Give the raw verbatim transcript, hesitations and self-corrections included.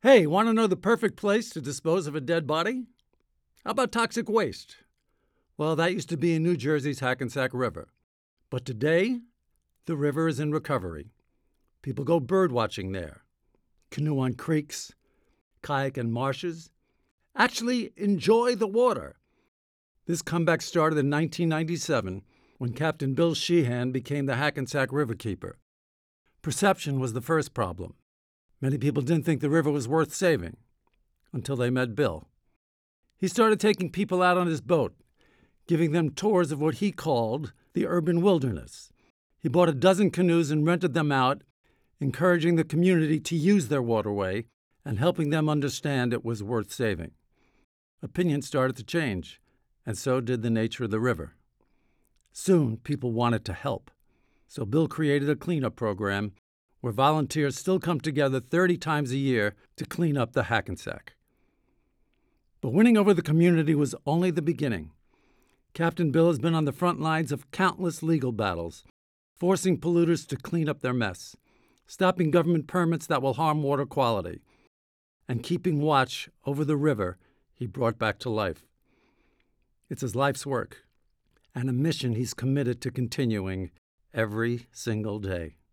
Hey, want to know the perfect place to dispose of a dead body? How about toxic waste? Well, that used to be in New Jersey's Hackensack River. But today, the river is in recovery. People go bird watching there, canoe on creeks, kayak in marshes. Actually, enjoy the water. This comeback started in nineteen ninety-seven when Captain Bill Sheehan became the Hackensack Riverkeeper. Perception was the first problem. Many people didn't think the river was worth saving until they met Bill. He started taking people out on his boat, giving them tours of what he called the urban wilderness. He bought a dozen canoes and rented them out, encouraging the community to use their waterway and helping them understand it was worth saving. Opinions started to change, and so did the nature of the river. Soon, people wanted to help, so Bill created a cleanup program where volunteers still come together thirty times a year to clean up the Hackensack. But winning over the community was only the beginning. Captain Bill has been on the front lines of countless legal battles, forcing polluters to clean up their mess, stopping government permits that will harm water quality, and keeping watch over the river he brought back to life. It's his life's work, and a mission he's committed to continuing every single day.